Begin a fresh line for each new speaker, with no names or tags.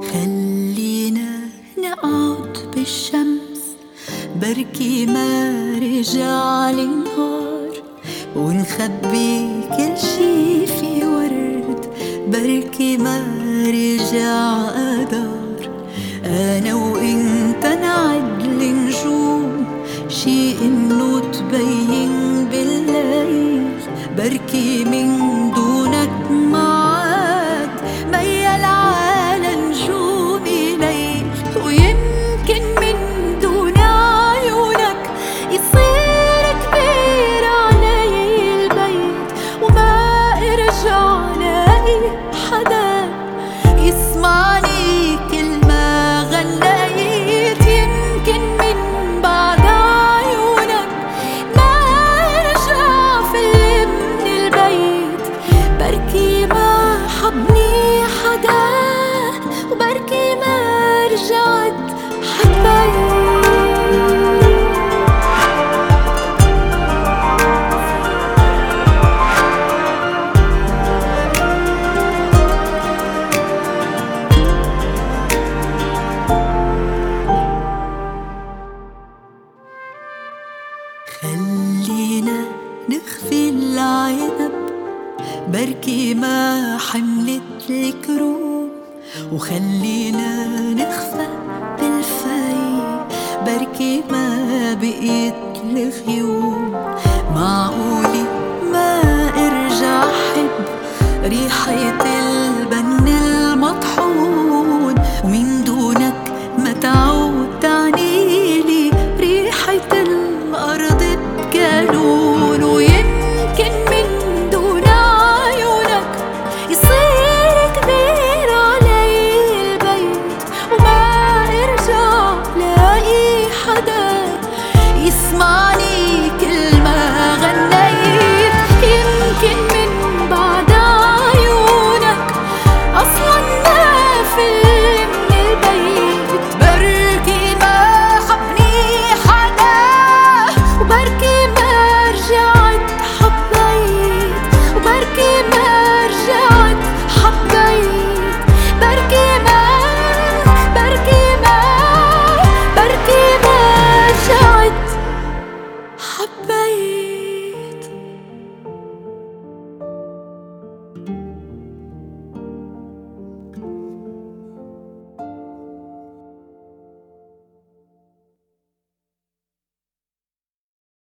خلينا نقعد بالشمس، بركي ما رجع النهار، ونخبي كل شي في ورد، بركي ما رجع قدر. أنا وإنت نعد النجوم، شي إنه تبين بالليل، بركي من دونك معاد ميال على نجومي ليل. ويمكن من دون عيونك يصير كبير علي البيت، وما ارجع لاقي حدا يسمعني كل ما غنيت. يمكن من بعد عيونك ما ارجع فل من البيت، بركي ما حبني حدا، وبركي ما رجعت حبيت. خلينا نخفي العنب، بركي ما حملت الكروم، وخلينا نخفى بالفي، بركي ما بقيت الغيوم. معقولي ما ارجع حب ريحة